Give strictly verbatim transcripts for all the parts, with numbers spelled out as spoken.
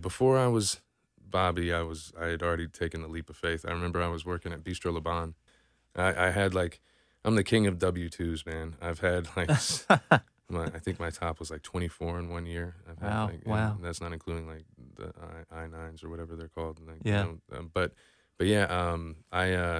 before I was Bobby, I was I had already taken the leap of faith. I remember I was working at Bistro Le Bon. I I had, like I'm the king of W twos, man. I've had, like, s my I think my top was, like, twenty-four in one year. I've had, Wow, like and wow. that's not including, like, the I I-9s or whatever they're called, like, you Yeah. know, um, but but, yeah, um, I, uh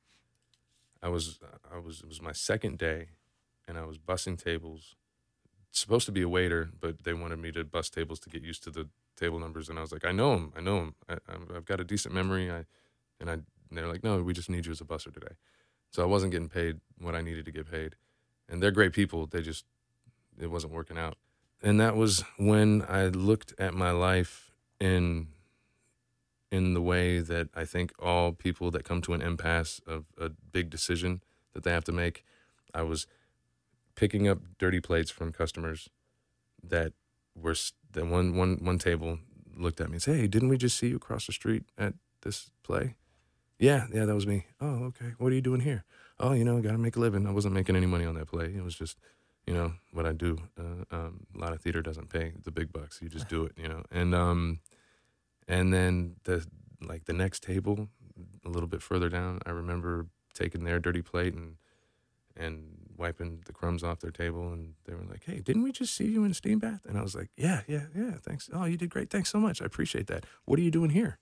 I was I was it was my second day, and I was bussing tables. Supposed to be a waiter, but they wanted me to bus tables to get used to the table numbers, and I was like, "I know 'em, I know 'em. I I'm I've got a decent memory, I" and I and they're like, "No, we just need you as a busser today." So I wasn't getting paid what I needed to get paid, and they're great people, they just it wasn't working out. And that was when I looked at my life in in the way that I think all people that come to an impasse of a big decision that they have to make. I was picking up dirty plates from customers that were s that one one one table looked at me and said, "Hey, didn't we just see you across the street at this play?" "Yeah, yeah, that was me." "Oh, okay. What are you doing here?" "Oh, you know, gotta make a living." I wasn't making any money on that play. It was just, you know, what I do. Uh, um, a lot of theater doesn't pay the big bucks. You just do it, you know? And, um, and then the like, the next table, a little bit further down, I remember taking their dirty plate and and wiping the crumbs off their table, and they were like, "Hey, didn't we just see you in Steam Bath?" And I was like, "Yeah, yeah, yeah, thanks. Oh, you did great. Thanks so much. I appreciate that. What are you doing here?"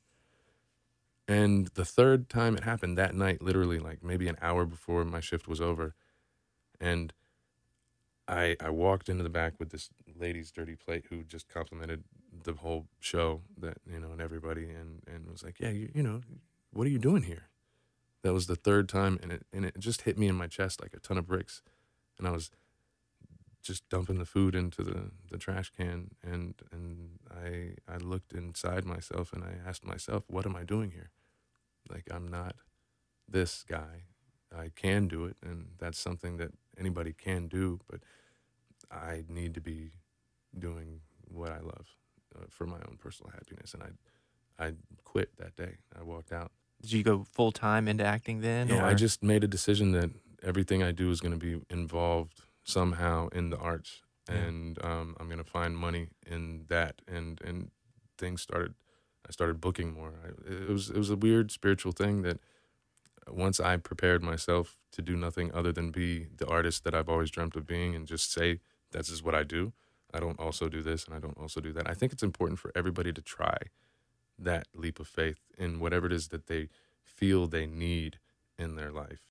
And the third time it happened that night, literally, like, maybe an hour before my shift was over, and I I walked into the back with this lady's dirty plate who just complimented the whole show that you know, and everybody, and and was like, "Yeah, you you know, what are you doing here?" That was the third time, and it and it just hit me in my chest like a ton of bricks, and I was just dumping the food into the the trash can, and and I I looked inside myself, and I asked myself, "What am I doing here?" Like, I'm not this guy. I can do it, and that's something that anybody can do, but I need to be doing what I love, uh, for my own personal happiness, and I I quit that day. I walked out. Did you go full-time into acting then, Yeah, I or just made a decision that everything I do is gonna be involved somehow in the arts, Yeah. and, um, I'm gonna find money in that, and and things started I started booking more. I it was it was a weird spiritual thing that once I prepared myself to do nothing other than be the artist that I've always dreamt of being and just say, "This is what I do. I don't also do this, and I don't also do that." I think it's important for everybody to try that leap of faith in whatever it is that they feel they need in their life.